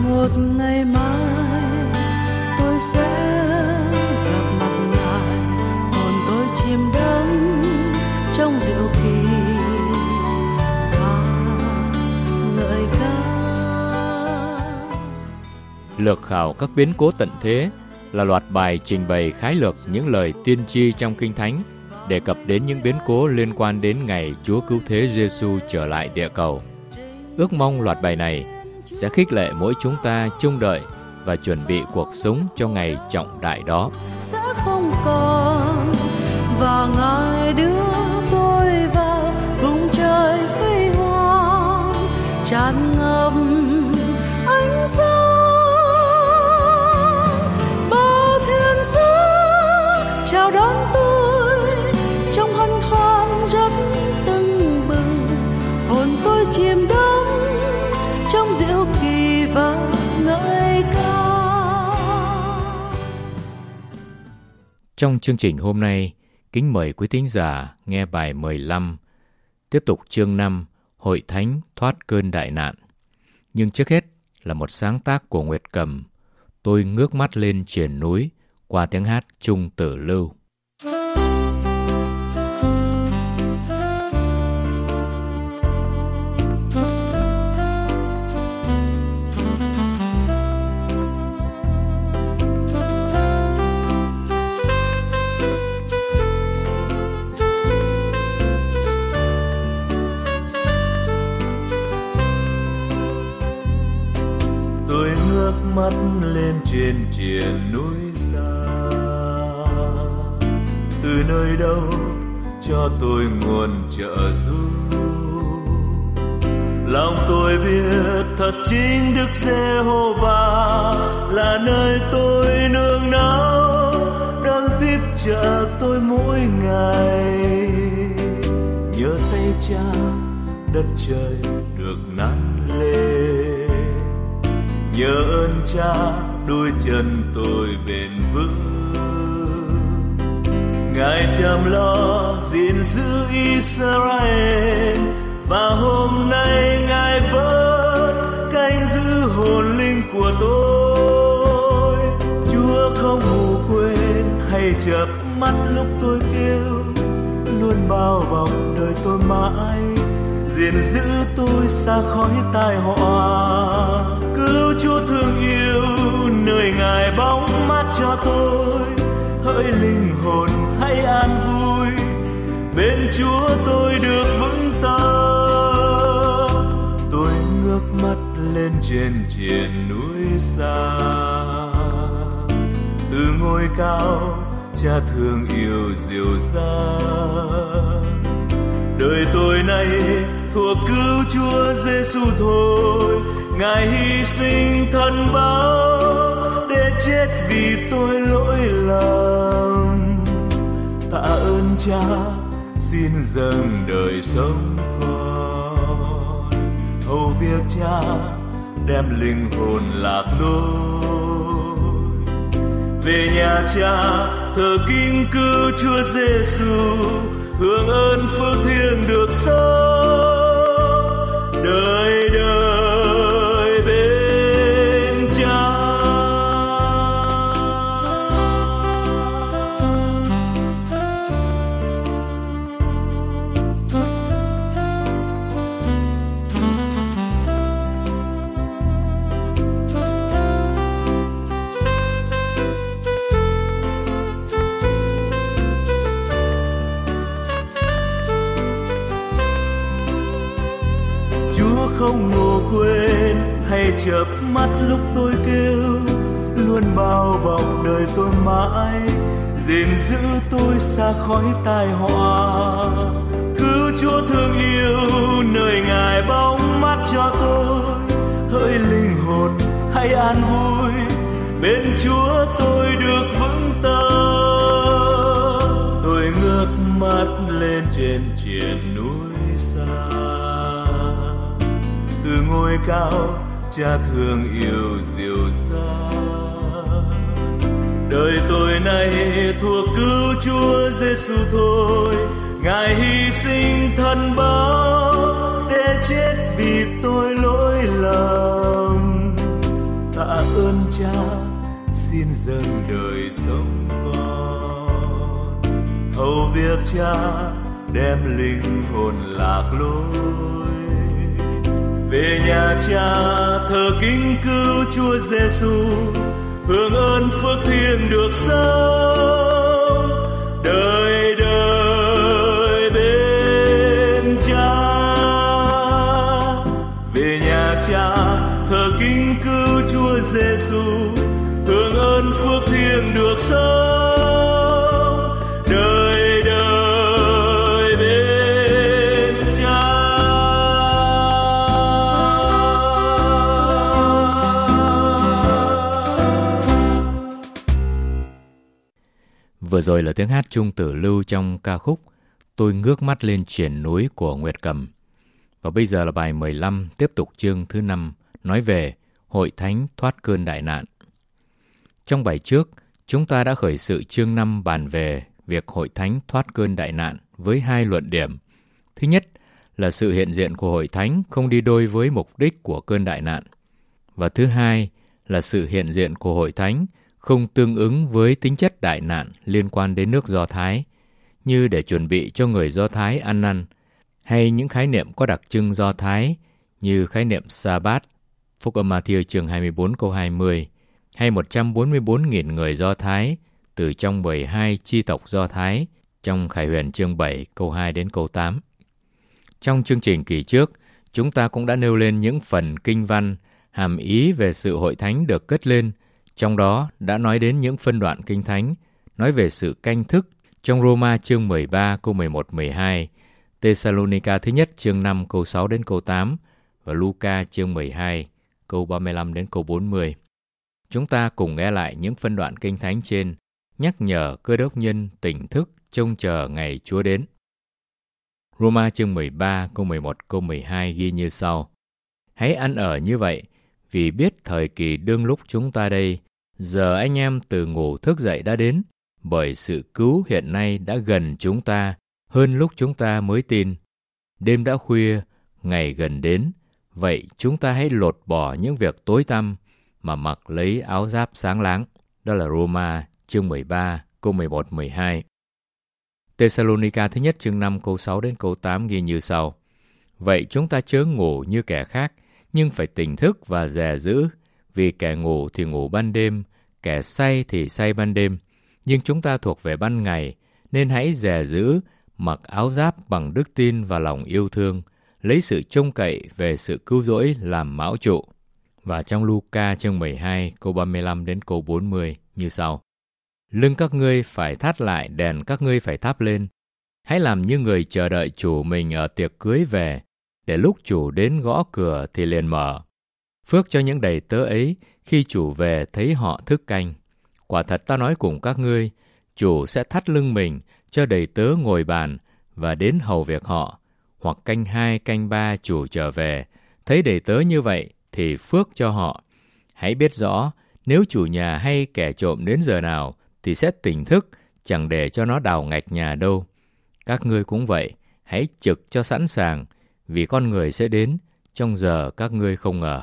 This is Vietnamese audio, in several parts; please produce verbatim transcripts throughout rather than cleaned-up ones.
một ngày mai tôi sẽ gặp mặt Ngài, hồn tôi chìm đắm trong diệu kỳ và ngợi ca. Lược khảo các biến cố tận thế là loạt bài trình bày khái lược những lời tiên tri trong Kinh Thánh, đề cập đến những biến cố liên quan đến ngày Chúa Cứu Thế Giêsu trở lại địa cầu. Ước mong loạt bài này sẽ khích lệ mỗi chúng ta trông đợi và chuẩn bị cuộc sống cho ngày trọng đại đó. Sẽ không còn và Ngài đưa tôi vào cùng trời huy hoàng tràn ngập ánh sáng. Bao thiên sứ chào đón tôi trong hân hoan rất tưng bừng, hồn tôi chìm đắm trong diệu kỳ và ngợi ca. Trong chương trình hôm nay, kính mời quý thính giả nghe bài mười lăm, tiếp tục chương năm, Hội Thánh thoát cơn đại nạn. Nhưng trước hết là một sáng tác của Nguyệt Cầm, Tôi ngước mắt lên triền núi, qua tiếng hát Trung Tử Lưu. Tôi ngước mắt lên trên triền núi xa, từ nơi đâu cho tôi nguồn trợ giúp. Lòng tôi biết thật chính Đức Giê-hô-va là nơi tôi nương náu, đang tiếp trợ tôi mỗi ngày. Nhớ tay Cha, đất trời được nắn lên. Nhớ ơn Cha, đôi chân tôi bền vững. Ngài chăm lo gìn giữ Israel, và hôm nay Ngài vẫn canh giữ hồn linh của tôi. Chúa không ngủ quên hay chợp mắt lúc tôi kêu, luôn bao bọc đời tôi mãi, gìn giữ tôi xa khỏi tai họa. Cứu Chúa thương yêu nơi Ngài bóng mát cho tôi, hỡi linh hồn hãy an vui, bên Chúa tôi được vững tâm. Tôi ngước mắt lên trên triền núi xa, từ ngôi cao Cha thương yêu dìu dàng. Đời tôi nay thuộc cứu Chúa Giêsu thôi, Ngài hy sinh thân báo để chết vì tôi lỗi lầm. Tạ ơn Cha, xin dâng đời sống con, hầu việc Cha đem linh hồn lạc lối. Về nhà Cha thờ kính cứu Chúa Giêsu, hưởng ơn phước thiêng được sống đời đời bên Cha. Không ngủ quên hay chợp mắt lúc tôi kêu, luôn bao bọc đời tôi mãi, gìn giữ tôi xa khỏi tai họa. Cứu Chúa thương yêu nơi Ngài bóng mát cho tôi, hỡi linh hồn hãy an vui, bên Chúa tôi được vững tâm. Tôi ngước mắt lên trên triền núi xa, từ ngôi cao Cha thương yêu dìu dàng. Đời tôi nay thuộc cứu Chúa Giêsu thôi, Ngài hy sinh thân báo để chết vì tôi lỗi lầm. xin dâng đời sống con. Hầu việc Cha đem linh hồn lạc lối, về nhà Cha thờ kính cứu Chúa Giêsu, hưởng ơn phước thiêng được sống đời đời bên Cha. Về nhà Cha thờ kính cứu Chúa Giêsu, hưởng ơn phước thiêng được sống đời đời bên Cha. Vừa rồi là tiếng hát Trung Tử Lưu trong ca khúc Tôi ngước mắt lên triển núi của Nguyệt Cầm. Và bây giờ là bài mười lăm, tiếp tục chương thứ năm, nói về Hội Thánh thoát cơn đại nạn. Trong bài trước, chúng ta đã khởi sự chương năm bàn về việc Hội Thánh thoát cơn đại nạn với hai luận điểm. Thứ nhất là sự hiện diện của Hội Thánh không đi đôi với mục đích của cơn đại nạn. Và thứ hai là sự hiện diện của Hội Thánh không tương ứng với tính chất đại nạn liên quan đến nước Do Thái, như để chuẩn bị cho người Do Thái ăn năn, hay những khái niệm có đặc trưng Do Thái như khái niệm Sa-bát, Phúc âm Ma-thi-ơ chương hai mươi bốn câu hai mươi, hay một trăm bốn mươi bốn nghìn người Do Thái từ trong mười hai chi tộc Do Thái trong Khải Huyền chương bảy câu hai đến câu tám. Trong chương trình kỳ trước, chúng ta cũng đã nêu lên những phần kinh văn hàm ý về sự hội thánh được cất lên, trong đó đã nói đến những phân đoạn kinh thánh nói về sự canh thức trong Roma chương mười ba câu mười một mười hai, Tê-sa-lô-ni-ca thứ nhất chương năm câu sáu đến câu tám và Lu-ca chương mười hai câu ba mươi lăm đến câu bốn mươi. Chúng ta cùng nghe lại những phân đoạn kinh thánh trên, nhắc nhở cơ đốc nhân tỉnh thức trông chờ ngày Chúa đến. Roma chương mười ba câu mười một câu mười hai ghi như sau: Hãy ăn ở như vậy, vì biết thời kỳ đương lúc chúng ta đây, giờ anh em từ ngủ thức dậy đã đến, bởi sự cứu hiện nay đã gần chúng ta hơn lúc chúng ta mới tin. Đêm đã khuya, ngày gần đến, vậy chúng ta hãy lột bỏ những việc tối tăm mà mặc lấy áo giáp sáng láng. Đó là Roma chương mười ba câu mười một mười hai. Tê-sa-lô-ni-ca thứ nhất chương năm câu sáu đến câu tám ghi như sau: Vậy chúng ta chớ ngủ như kẻ khác, nhưng phải tỉnh thức và dè giữ, vì kẻ ngủ thì ngủ ban đêm, kẻ say thì say ban đêm. Nhưng chúng ta thuộc về ban ngày, nên hãy dè giữ, mặc áo giáp bằng đức tin và lòng yêu thương, lấy sự trông cậy về sự cứu rỗi làm mão trụ. Và trong Lu-ca chương mười hai câu ba mươi lăm đến câu bốn mươi như sau: Lưng các ngươi phải thắt lại, đèn các ngươi phải thắp lên. Hãy làm như người chờ đợi chủ mình ở tiệc cưới về, để lúc chủ đến gõ cửa thì liền mở. Phước cho những đầy tớ ấy khi chủ về thấy họ thức canh. Quả thật ta nói cùng các ngươi, chủ sẽ thắt lưng mình cho đầy tớ ngồi bàn và đến hầu việc họ. Hoặc canh hai, canh ba chủ trở về, thấy đầy tớ như vậy thì phước cho họ. Hãy biết rõ, nếu chủ nhà hay kẻ trộm đến giờ nào thì sẽ tỉnh thức, chẳng để cho nó đào ngạch nhà đâu. Các ngươi cũng vậy, hãy trực cho sẵn sàng, vì con người sẽ đến trong giờ các ngươi không ngờ.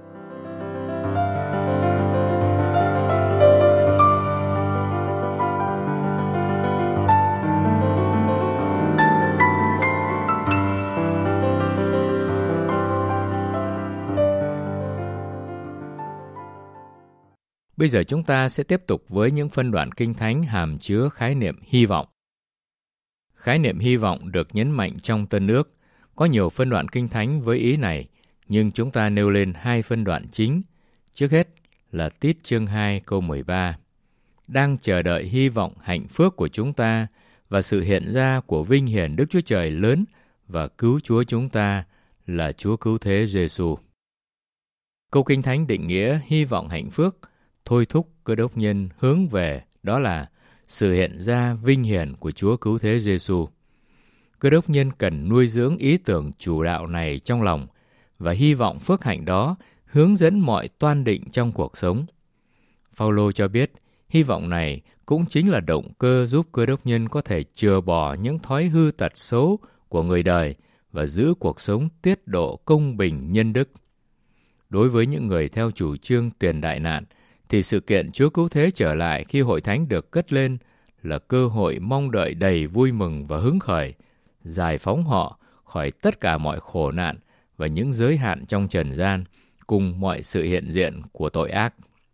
Bây giờ chúng ta sẽ tiếp tục với những phân đoạn kinh thánh hàm chứa khái niệm hy vọng. Khái niệm hy vọng được nhấn mạnh trong Tân Ước. Có nhiều phân đoạn kinh thánh với ý này, nhưng chúng ta nêu lên hai phân đoạn chính. Trước hết là Tít chương hai câu mười ba. Đang chờ đợi hy vọng hạnh phúc của chúng ta và sự hiện ra của vinh hiển Đức Chúa Trời lớn và cứu Chúa chúng ta là Chúa Cứu Thế Giêsu. Câu kinh thánh định nghĩa hy vọng hạnh phúc thôi thúc cơ đốc nhân hướng về đó là sự hiện ra vinh hiển của Chúa Cứu Thế Giêsu. Cơ đốc nhân cần nuôi dưỡng ý tưởng chủ đạo này trong lòng và hy vọng phước hạnh đó hướng dẫn mọi toan định trong cuộc sống. Phao-lô cho biết hy vọng này cũng chính là động cơ giúp cơ đốc nhân có thể chừa bỏ những thói hư tật xấu của người đời và giữ cuộc sống tiết độ công bình nhân đức. Đối với những người theo chủ trương tiền đại nạn thì sự kiện Chúa Cứu Thế trở lại khi hội thánh được cất lên là cơ hội mong đợi đầy vui mừng và hứng khởi, giải phóng họ khỏi tất cả mọi khổ nạn và những giới hạn trong trần gian, cùng mọi sự hiện diện của tội ác.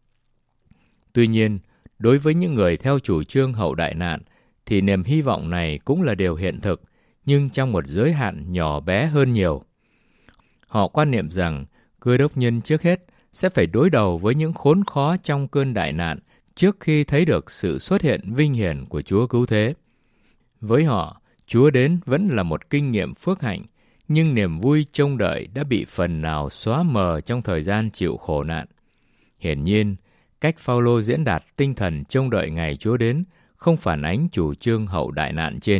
Tuy nhiên, đối với những người theo chủ trương hậu đại nạn, thì niềm hy vọng này cũng là điều hiện thực, nhưng trong một giới hạn nhỏ bé hơn nhiều. Họ quan niệm rằng Cơ đốc nhân trước hết sẽ phải đối đầu với những khốn khó trong cơn đại nạn trước khi thấy được sự xuất hiện vinh hiển của Chúa Cứu Thế. Với họ, Chúa đến vẫn là một kinh nghiệm phước hạnh, nhưng niềm vui trông đợi đã bị phần nào xóa mờ trong thời gian chịu khổ nạn. Hiển nhiên, cách Phao-lô diễn đạt tinh thần trông đợi ngày Chúa đến không phản ánh chủ trương hậu đại nạn trên.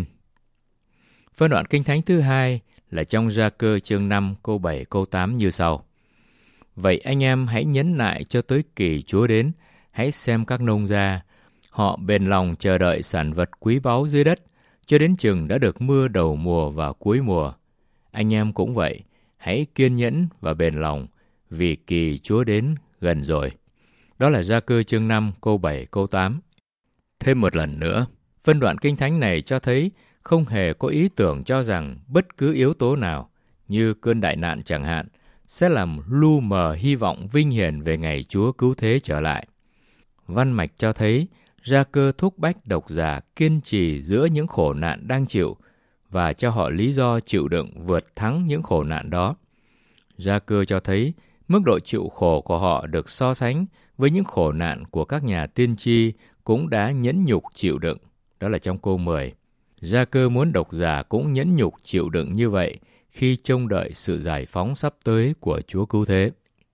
Phân đoạn Kinh Thánh thứ hai là trong Gia-cơ chương năm câu bảy câu tám như sau. Vậy anh em hãy nhẫn nại cho tới kỳ Chúa đến, hãy xem các nông gia. Họ bền lòng chờ đợi sản vật quý báu dưới đất, cho đến chừng đã được mưa đầu mùa và cuối mùa. Anh em cũng vậy, hãy kiên nhẫn và bền lòng, vì kỳ Chúa đến gần rồi. Đó là Gia-cơ chương năm câu bảy câu tám. Thêm một lần nữa, phân đoạn Kinh Thánh này cho thấy không hề có ý tưởng cho rằng bất cứ yếu tố nào, như cơn đại nạn chẳng hạn, sẽ làm lu mờ hy vọng vinh hiển về ngày Chúa Cứu Thế trở lại. Văn mạch cho thấy Gia-cơ thúc bách độc giả kiên trì giữa những khổ nạn đang chịu và cho họ lý do chịu đựng vượt thắng những khổ nạn đó. Gia-cơ cho thấy mức độ chịu khổ của họ được so sánh với những khổ nạn của các nhà tiên tri cũng đã nhẫn nhục chịu đựng. Đó là trong câu mười. Gia-cơ muốn độc giả cũng nhẫn nhục chịu đựng như vậy khi trông đợi sự giải phóng sắp tới của Chúa Cứu Thế.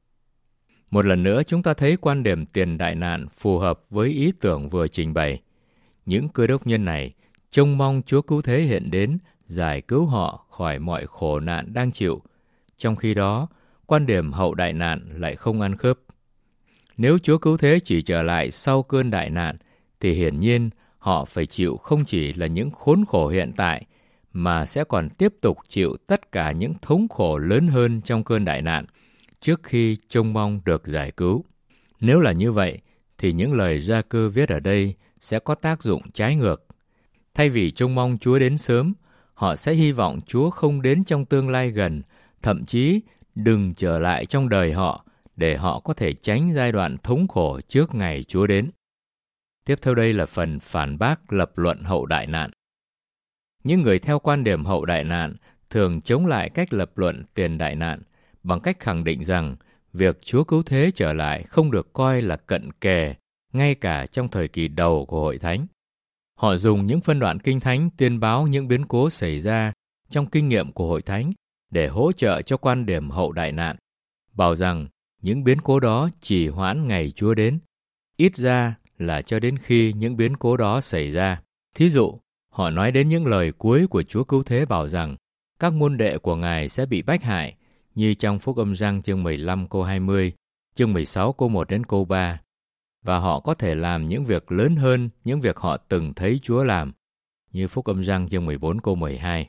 Một lần nữa chúng ta thấy quan điểm tiền đại nạn phù hợp với ý tưởng vừa trình bày. Những cơ đốc nhân này trông mong Chúa Cứu Thế hiện đến giải cứu họ khỏi mọi khổ nạn đang chịu. Trong khi đó, quan điểm hậu đại nạn lại không ăn khớp. Nếu Chúa Cứu Thế chỉ trở lại sau cơn đại nạn, thì hiển nhiên họ phải chịu không chỉ là những khốn khổ hiện tại, mà sẽ còn tiếp tục chịu tất cả những thống khổ lớn hơn trong cơn đại nạn, trước khi trông mong được giải cứu. Nếu là như vậy, thì những lời Gia-cơ viết ở đây sẽ có tác dụng trái ngược. Thay vì trông mong Chúa đến sớm, họ sẽ hy vọng Chúa không đến trong tương lai gần, thậm chí đừng trở lại trong đời họ, để họ có thể tránh giai đoạn thống khổ trước ngày Chúa đến. Tiếp theo đây là phần phản bác lập luận hậu đại nạn. Những người theo quan điểm hậu đại nạn thường chống lại cách lập luận tiền đại nạn bằng cách khẳng định rằng việc Chúa Cứu Thế trở lại không được coi là cận kề ngay cả trong thời kỳ đầu của Hội Thánh. Họ dùng những phân đoạn Kinh Thánh tuyên báo những biến cố xảy ra trong kinh nghiệm của Hội Thánh để hỗ trợ cho quan điểm hậu đại nạn, bảo rằng những biến cố đó chỉ hoãn ngày Chúa đến, ít ra là cho đến khi những biến cố đó xảy ra. Thí dụ, họ nói đến những lời cuối của Chúa Cứu Thế bảo rằng các môn đệ của Ngài sẽ bị bách hại, như trong Phúc Âm Giăng chương mười lăm câu hai mươi, chương mười sáu câu một đến câu ba. Và họ có thể làm những việc lớn hơn những việc họ từng thấy Chúa làm, như Phúc Âm Giăng chương mười bốn câu mười hai.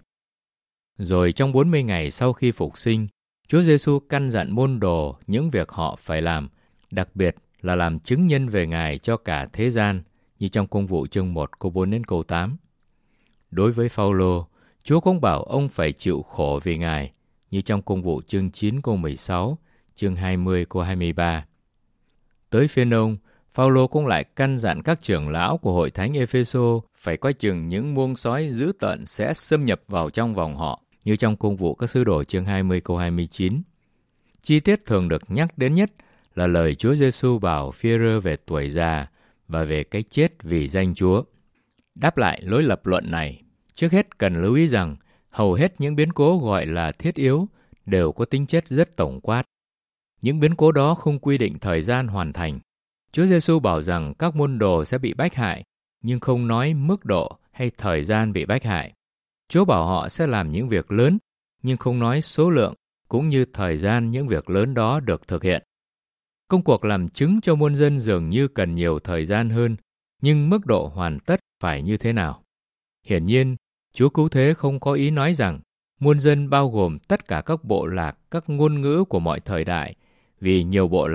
Rồi trong bốn mươi ngày sau khi phục sinh, Chúa Giêsu căn dặn môn đồ những việc họ phải làm, đặc biệt là làm chứng nhân về Ngài cho cả thế gian, như trong Công vụ chương một câu bốn đến câu tám. Đối với Phao-lô, Chúa cũng bảo ông phải chịu khổ vì Ngài, như trong Công vụ chương chín câu mười sáu, chương hai mươi câu hai mươi ba. Tới phiên ông, Phao-lô cũng lại căn dặn các trưởng lão của Hội Thánh Ê-phê-sô phải coi chừng những muông sói dữ tợn sẽ xâm nhập vào trong vòng họ, như trong Công vụ các sứ đồ chương hai mươi câu hai mươi chín. Chi tiết thường được nhắc đến nhất là lời Chúa Giêsu bảo Phi-e-rơ về tuổi già và về cái chết vì danh Chúa. Đáp lại lối lập luận này, trước hết cần lưu ý rằng hầu hết những biến cố gọi là thiết yếu đều có tính chất rất tổng quát. Những biến cố đó không quy định thời gian hoàn thành. Chúa Giêsu bảo rằng các môn đồ sẽ bị bách hại, nhưng không nói mức độ hay thời gian bị bách hại. Chúa bảo họ sẽ làm những việc lớn, nhưng không nói số lượng cũng như thời gian những việc lớn đó được thực hiện. Công cuộc làm chứng cho muôn dân dường như cần nhiều thời gian hơn, nhưng mức độ hoàn tất phải như thế nào? Hiển nhiên, Chúa Cứu Thế không có ý nói rằng muôn dân bao gồm tất cả các bộ lạc, các ngôn ngữ của mọi thời đại, vì nhiều bộ lạc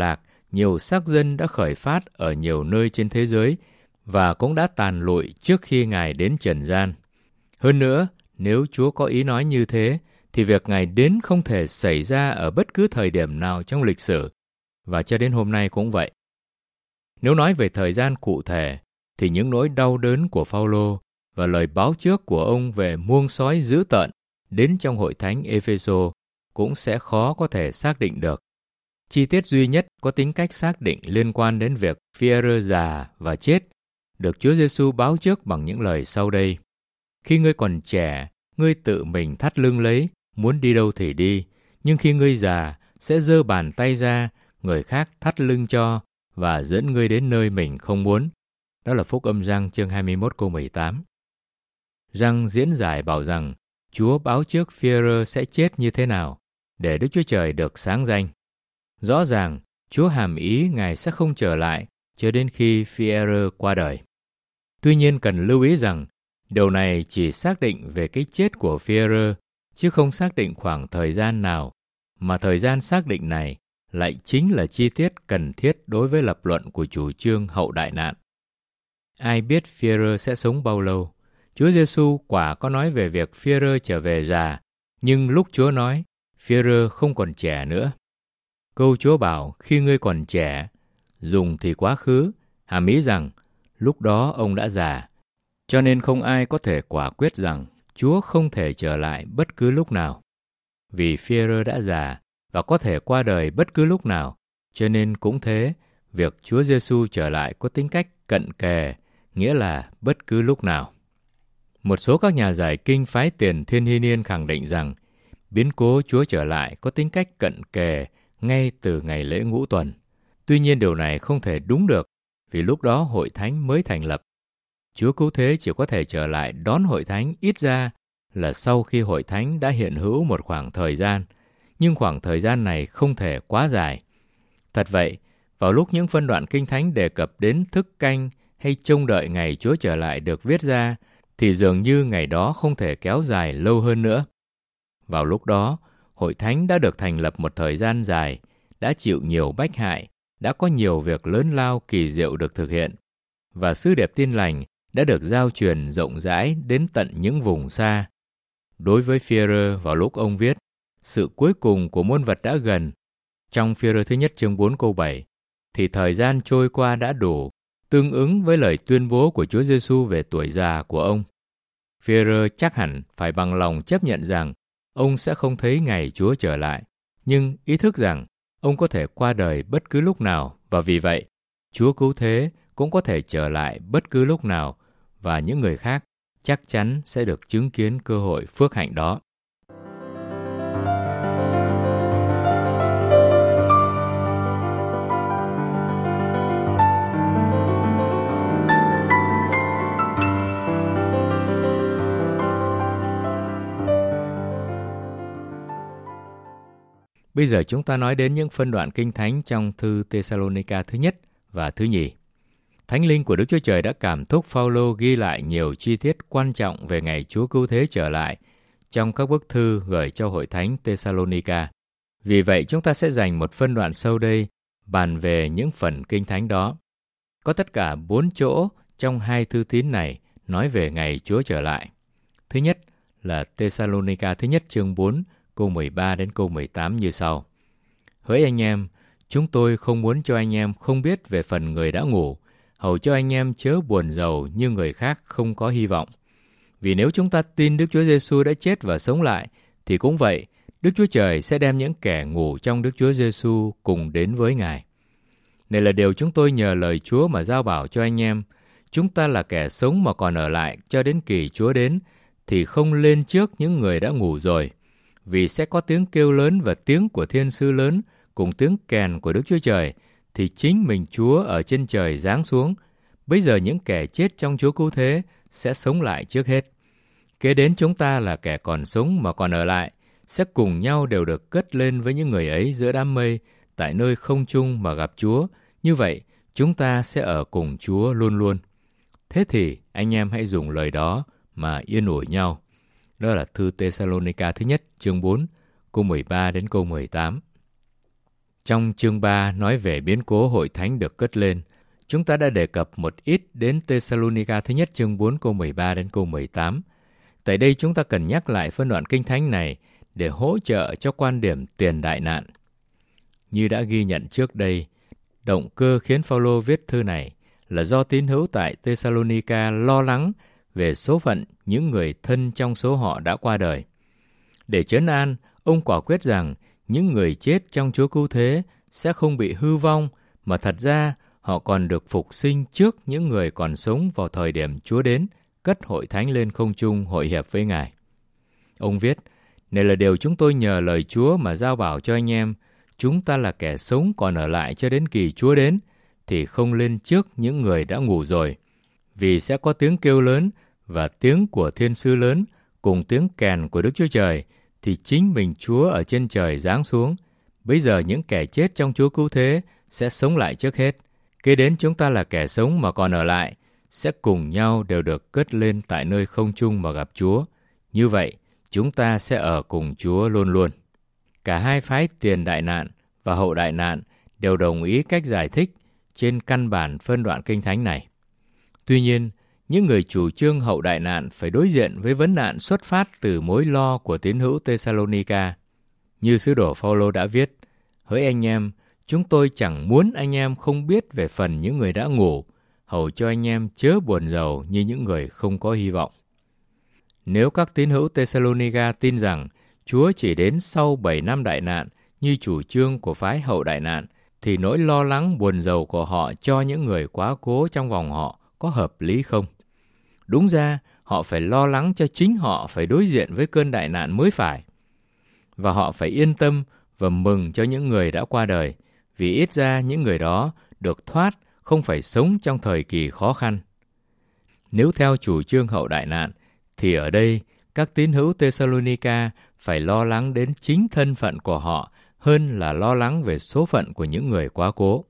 nhiều sắc dân đã khởi phát ở nhiều nơi trên thế giới và cũng đã tàn lụi trước khi Ngài đến trần gian. Hơn nữa, nếu Chúa có ý nói như thế, thì việc Ngài đến không thể xảy ra ở bất cứ thời điểm nào trong lịch sử, và cho đến hôm nay cũng vậy. Nếu nói về thời gian cụ thể, thì những nỗi đau đớn của Phao-lô và lời báo trước của ông về muông sói dữ tợn đến trong hội thánh Ê-phê-sô cũng sẽ khó có thể xác định được. Chi tiết duy nhất có tính cách xác định liên quan đến việc Phi-e-rơ già và chết được Chúa Giêsu báo trước bằng những lời sau đây. Khi ngươi còn trẻ, ngươi tự mình thắt lưng lấy, muốn đi đâu thì đi, nhưng khi ngươi già, sẽ giơ bàn tay ra, người khác thắt lưng cho và dẫn ngươi đến nơi mình không muốn. Đó là Phúc Âm Giăng chương hai mươi mốt câu mười tám. Giăng diễn giải bảo rằng Chúa báo trước Phi-e-rơ sẽ chết như thế nào, để Đức Chúa Trời được sáng danh. Rõ ràng, Chúa hàm ý Ngài sẽ không trở lại cho đến khi Phi-e-rơ qua đời. Tuy nhiên cần lưu ý rằng, điều này chỉ xác định về cái chết của Phi-e-rơ, chứ không xác định khoảng thời gian nào, mà thời gian xác định này lại chính là chi tiết cần thiết đối với lập luận của chủ trương hậu đại nạn. Ai biết Phi-e-rơ sẽ sống bao lâu? Chúa Giêsu quả có nói về việc Phi-e-rơ trở về già, nhưng lúc Chúa nói, Phi-e-rơ không còn trẻ nữa. Câu Chúa bảo khi ngươi còn trẻ, dùng thì quá khứ, hàm ý rằng lúc đó ông đã già. Cho nên không ai có thể quả quyết rằng Chúa không thể trở lại bất cứ lúc nào. Vì Phi-e-rơ đã già và có thể qua đời bất cứ lúc nào, cho nên cũng thế, việc Chúa Giêsu trở lại có tính cách cận kề, nghĩa là bất cứ lúc nào. Một số các nhà giải kinh phái Tiền Thiên Hy Niên khẳng định rằng biến cố Chúa trở lại có tính cách cận kề ngay từ ngày lễ ngũ tuần. Tuy nhiên điều này không thể đúng được, vì lúc đó hội thánh mới thành lập. Chúa Cứu Thế chỉ có thể trở lại đón hội thánh ít ra là sau khi hội thánh đã hiện hữu một khoảng thời gian, nhưng khoảng thời gian này không thể quá dài. Thật vậy, vào lúc những phân đoạn kinh thánh đề cập đến thức canh hay trông đợi ngày Chúa trở lại được viết ra, thì dường như ngày đó không thể kéo dài lâu hơn nữa. Vào lúc đó, hội thánh đã được thành lập một thời gian dài, đã chịu nhiều bách hại, đã có nhiều việc lớn lao kỳ diệu được thực hiện, và sứ điệp tin lành đã được giao truyền rộng rãi đến tận những vùng xa. Đối với Phi-e-rơ vào lúc ông viết, sự cuối cùng của muôn vật đã gần, trong Phi-e-rơ thứ nhất chương bốn câu bảy, thì thời gian trôi qua đã đủ, tương ứng với lời tuyên bố của Chúa Giêsu về tuổi già của ông. Phi-e-rơ chắc hẳn phải bằng lòng chấp nhận rằng ông sẽ không thấy ngày Chúa trở lại, nhưng ý thức rằng ông có thể qua đời bất cứ lúc nào, và vì vậy, Chúa Cứu Thế cũng có thể trở lại bất cứ lúc nào, và những người khác chắc chắn sẽ được chứng kiến cơ hội phước hạnh đó. Bây giờ chúng ta nói đến những phân đoạn kinh thánh trong thư Tê-sa-lô-ni-ca thứ nhất và thứ nhì. Thánh linh của Đức Chúa Trời đã cảm thúc Phao-lô ghi lại nhiều chi tiết quan trọng về ngày Chúa Cứu Thế trở lại trong các bức thư gửi cho hội thánh Tê-sa-lô-ni-ca. Vì vậy chúng ta sẽ dành một phân đoạn sau đây bàn về những phần kinh thánh đó. Có tất cả bốn chỗ trong hai thư tín này nói về ngày Chúa trở lại. Thứ nhất là Tê-sa-lô-ni-ca thứ nhất chương bốn, câu mười ba đến câu mười tám như sau. Hỡi anh em, chúng tôi không muốn cho anh em không biết về phần người đã ngủ, hầu cho anh em chớ buồn rầu như người khác không có hy vọng. Vì nếu chúng ta tin Đức Chúa Giêsu đã chết và sống lại, thì cũng vậy, Đức Chúa Trời sẽ đem những kẻ ngủ trong Đức Chúa Giêsu cùng đến với Ngài. Này là điều chúng tôi nhờ lời Chúa mà giao bảo cho anh em. Chúng ta là kẻ sống mà còn ở lại cho đến kỳ Chúa đến, thì không lên trước những người đã ngủ rồi. Vì sẽ có tiếng kêu lớn và tiếng của thiên sứ lớn, cùng tiếng kèn của Đức Chúa Trời, thì chính mình Chúa ở trên trời giáng xuống. Bây giờ những kẻ chết trong Chúa Cứu Thế sẽ sống lại trước hết. Kế đến chúng ta là kẻ còn sống mà còn ở lại, sẽ cùng nhau đều được cất lên với những người ấy giữa đám mây, tại nơi không trung mà gặp Chúa. Như vậy, chúng ta sẽ ở cùng Chúa luôn luôn. Thế thì anh em hãy dùng lời đó mà yên ủi nhau. Đó là thư Tê-sa-lô-ni-ca thứ nhất chương bốn, câu mười ba đến câu mười tám. Trong chương ba nói về biến cố hội thánh được cất lên, chúng ta đã đề cập một ít đến Thessalonica thứ nhất chương bốn câu mười ba đến câu mười tám. Tại đây chúng ta cần nhắc lại phân đoạn kinh thánh này để hỗ trợ cho quan điểm tiền đại nạn. Như đã ghi nhận trước đây, động cơ khiến Phaolô viết thư này là do tín hữu tại Thessalonica lo lắng về số phận những người thân trong số họ đã qua đời. Để trấn an, ông quả quyết rằng những người chết trong Chúa cứu thế sẽ không bị hư vong, mà thật ra họ còn được phục sinh trước những người còn sống vào thời điểm Chúa đến, cất hội thánh lên không trung hội hiệp với Ngài. Ông viết, này là điều chúng tôi nhờ lời Chúa mà giao bảo cho anh em, chúng ta là kẻ sống còn ở lại cho đến kỳ Chúa đến, thì không lên trước những người đã ngủ rồi. Vì sẽ có tiếng kêu lớn và tiếng của thiên sứ lớn, cùng tiếng kèn của Đức Chúa Trời, thì chính mình Chúa ở trên trời giáng xuống. Bây giờ những kẻ chết trong Chúa cứu thế sẽ sống lại trước hết. Kế đến chúng ta là kẻ sống mà còn ở lại, sẽ cùng nhau đều được cất lên tại nơi không trung mà gặp Chúa. Như vậy, chúng ta sẽ ở cùng Chúa luôn luôn. Cả hai phái tiền đại nạn và hậu đại nạn đều đồng ý cách giải thích trên căn bản phân đoạn kinh thánh này. Tuy nhiên, những người chủ trương hậu đại nạn phải đối diện với vấn nạn xuất phát từ mối lo của tín hữu Thessalonica. Như sứ đồ Phaolô đã viết, hỡi anh em, chúng tôi chẳng muốn anh em không biết về phần những người đã ngủ, hầu cho anh em chớ buồn rầu như những người không có hy vọng. Nếu các tín hữu Thessalonica tin rằng Chúa chỉ đến sau bảy năm đại nạn như chủ trương của phái hậu đại nạn, thì nỗi lo lắng buồn rầu của họ cho những người quá cố trong vòng họ có hợp lý không? Đúng ra, họ phải lo lắng cho chính họ phải đối diện với cơn đại nạn mới phải. Và họ phải yên tâm và mừng cho những người đã qua đời, vì ít ra những người đó được thoát, không phải sống trong thời kỳ khó khăn. Nếu theo chủ trương hậu đại nạn, thì ở đây các tín hữu Thessalonica phải lo lắng đến chính thân phận của họ hơn là lo lắng về số phận của những người quá cố.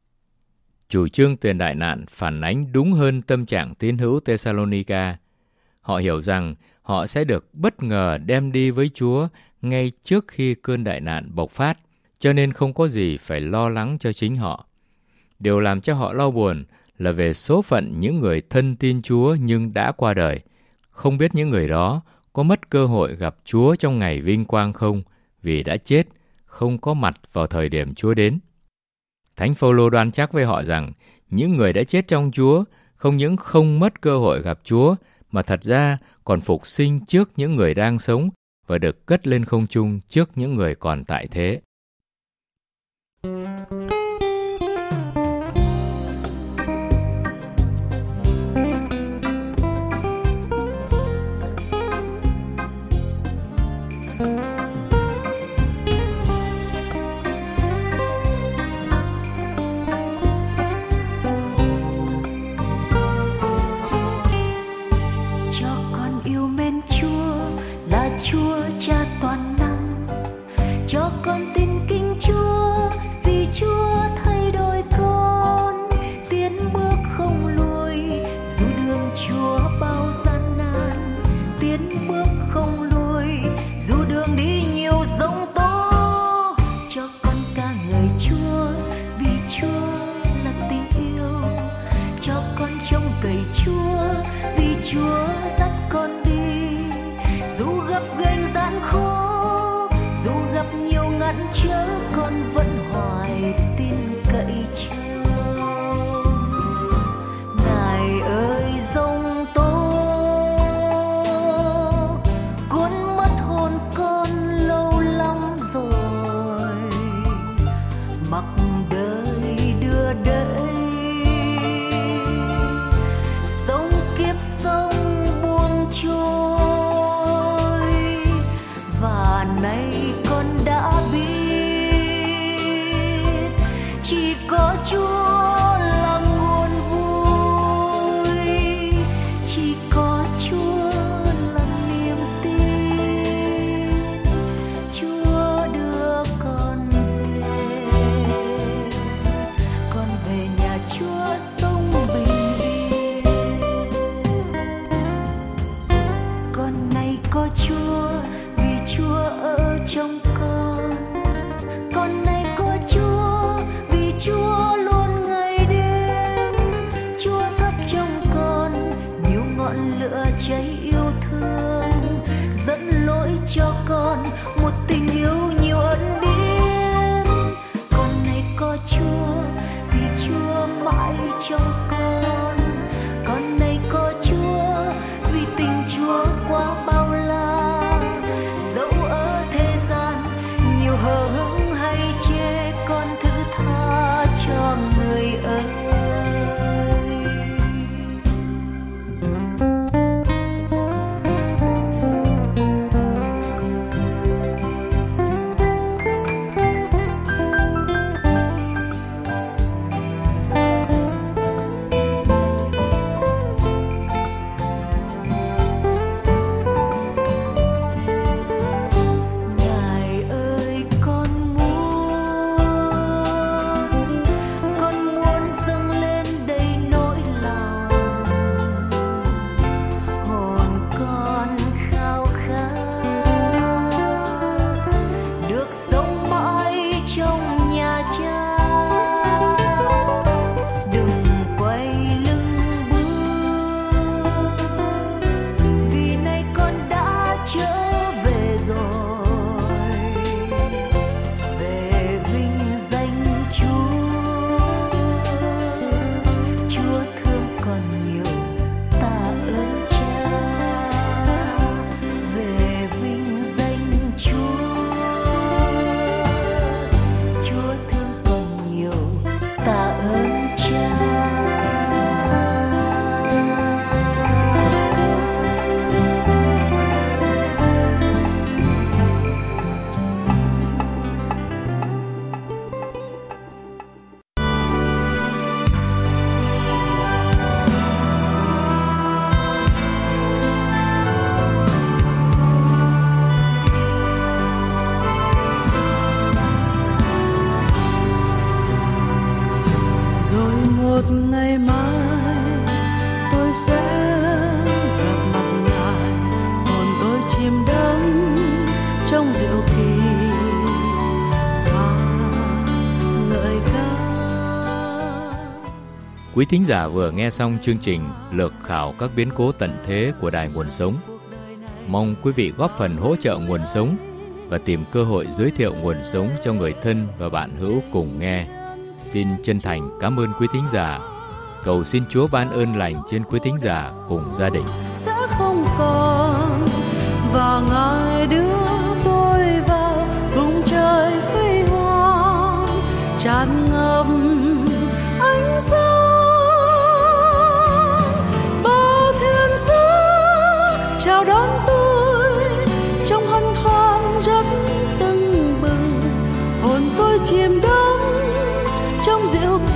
Chủ trương tiền đại nạn phản ánh đúng hơn tâm trạng tín hữu Thessalonica. Họ hiểu rằng họ sẽ được bất ngờ đem đi với Chúa ngay trước khi cơn đại nạn bộc phát, cho nên không có gì phải lo lắng cho chính họ. Điều làm cho họ lo buồn là về số phận những người thân tin Chúa nhưng đã qua đời. Không biết những người đó có mất cơ hội gặp Chúa trong ngày vinh quang không, vì đã chết, không có mặt vào thời điểm Chúa đến. Thánh Phaolô đoan chắc với họ rằng những người đã chết trong Chúa không những không mất cơ hội gặp Chúa, mà thật ra còn phục sinh trước những người đang sống và được cất lên không trung trước những người còn tại thế. Chúa Cha toàn năng, cho con tin kính Chúa, vì Chúa thay đổi con, tiến bước không lùi, dù đường Chúa bao gian nan, tiến bước không lùi, dù đường đi nhiều giông tố, cho con ca ngợi Chúa, vì Chúa là tình yêu, cho con trông cậy Chúa, vì Chúa dắt con đi. Dù gặp ghềnh gian khó, dù gặp nhiều ngăn trở, con vẫn hoài tin cậy Chúa. Ngài ơi giông tố cuốn mất hồn con lâu lắm rồi, mặc đời đưa đẩy, sống kiếp sống buông trôi. Nay con đã biết chỉ có Chúa là nguồn vui, chỉ có Chúa là niềm tin. Chúa đưa con về, con về nhà Chúa sống bình yên. Con nay có Chúa, Chúa ở trong con, con này có Chúa, Chúa vì Chúa mãi trong con. Con này có Chúa vì tình Chúa quá bao la. Dẫu ở thế gian nhiều hờ hững hay chê, con thứ tha cho người ơi. Một ngày mai tôi sẽ gặp mặt Ngài, hồn tôi chìm đắm trong diệu kỳ và ngợi ca. Quý thính giả vừa nghe xong chương trình lược khảo các biến cố tận thế của Đài Nguồn Sống. Mong quý vị góp phần hỗ trợ Nguồn Sống và tìm cơ hội giới thiệu Nguồn Sống cho người thân và bạn hữu cùng nghe. Xin chân thành cảm ơn quý thính giả. Cầu xin Chúa ban ơn lành trên quý thính giả cùng gia đình. Sẽ không còn và Ngài đưa tôi vào cùng trời huy hoàng tràn ngập ánh sáng. Bao thiên sứ chào đón tôi trong hân hoan rất tưng bừng, hồn tôi chìm đắm trong diệu